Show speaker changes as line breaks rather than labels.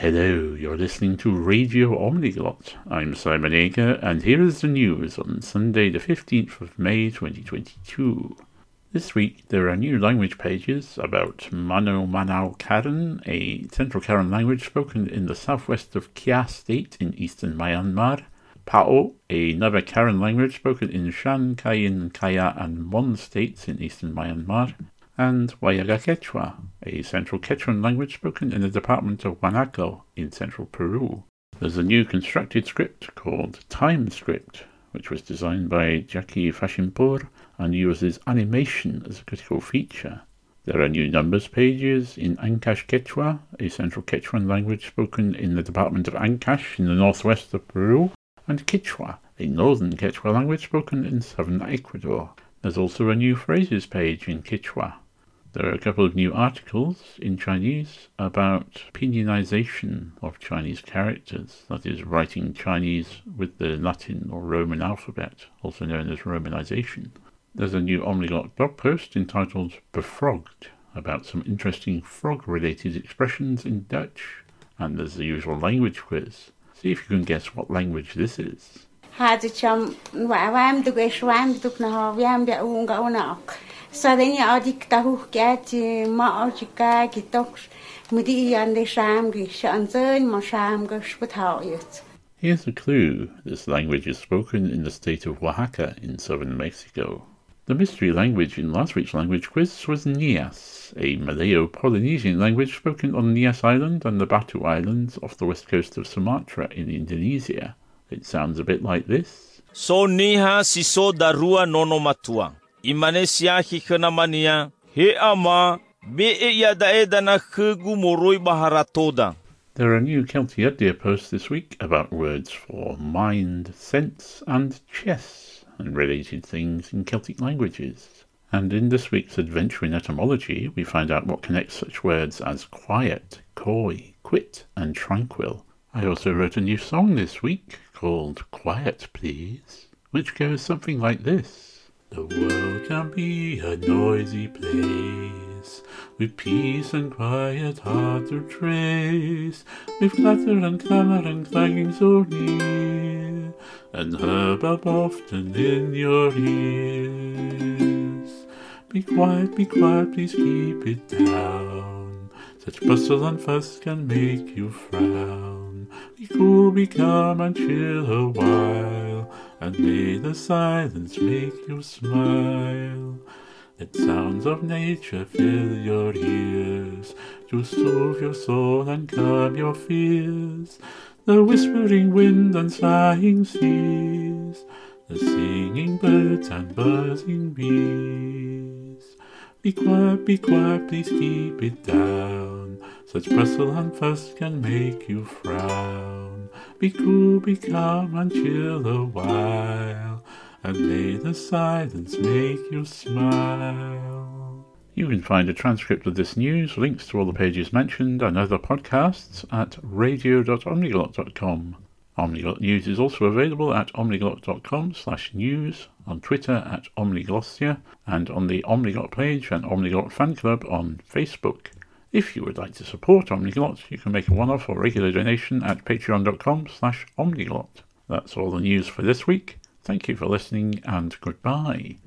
Hello, you're listening to Radio Omniglot. I'm Simon Ager, and here is the news on Sunday the 15th of May 2022. This week there are new language pages about Mano Manao Karen, a Central Karen language spoken in the southwest of Kia State in eastern Myanmar, Pao, another Karen language spoken in Shan, Kayin, Kaya and Mon states in eastern Myanmar, and Wayaga Quechua, a Central Quechuan language spoken in the department of Guanaco in central Peru. There's a new constructed script called Time Script, which was designed by Jackie Fashimpur and uses animation as a critical feature. There are new numbers pages in Ancash Quechua, a Central Quechuan language spoken in the department of Ancash in the northwest of Peru, and Quechua, a northern Quechua language spoken in southern Ecuador. There's also a new phrases page in Quechua. There are a couple of new articles in Chinese about pinyinization of Chinese characters, that is, writing Chinese with the Latin or Roman alphabet, also known as Romanization. There's a new Omniglot blog post entitled Befrogged, about some interesting frog-related expressions in Dutch. And there's the usual language quiz. See if you can guess what language this is.
Here's
a clue. This language is spoken in the state of Oaxaca in southern Mexico. The mystery language in last week's language quiz was Nias, a Malayo-Polynesian language spoken on Nias Island and the Batu Islands off the west coast of Sumatra in Indonesia. It sounds a bit like this.
So niha siso darua nono matua. Imanesia hikanamania he ama be ya daedana khugu moroi baharatoda.
There are new Celtiadia posts this week about words for mind, sense and chess and related things in Celtic languages. And in this week's Adventure in Etymology, we find out what connects such words as quiet, coy, quit and tranquil. I also wrote a new song this week called Quiet Please, which goes something like this. The world can be a noisy place, with peace and quiet hard to trace, with clatter and clamour and clanging so near, and hubbub often in your ears. Be quiet, please keep it down. Such bustle and fuss can make you frown. Be cool, be calm and chill a while, and may the silence make you smile. Let sounds of nature fill your ears, to soothe your soul and calm your fears. The whispering wind and sighing seas, the singing birds and buzzing bees. Be quiet, please keep it down. Such bustle and fuss can make you frown. Be cool, be calm and chill a while, and may the silence make you smile. You can find a transcript of this news, links to all the pages mentioned and other podcasts at radio.omniglot.com. Omniglot News is also available at omniglot.com/news, on Twitter at Omniglossia, and on the Omniglot page and Omniglot fan club on Facebook. If you would like to support Omniglot, you can make a one-off or regular donation at patreon.com/omniglot. That's all the news for this week. Thank you for listening and goodbye.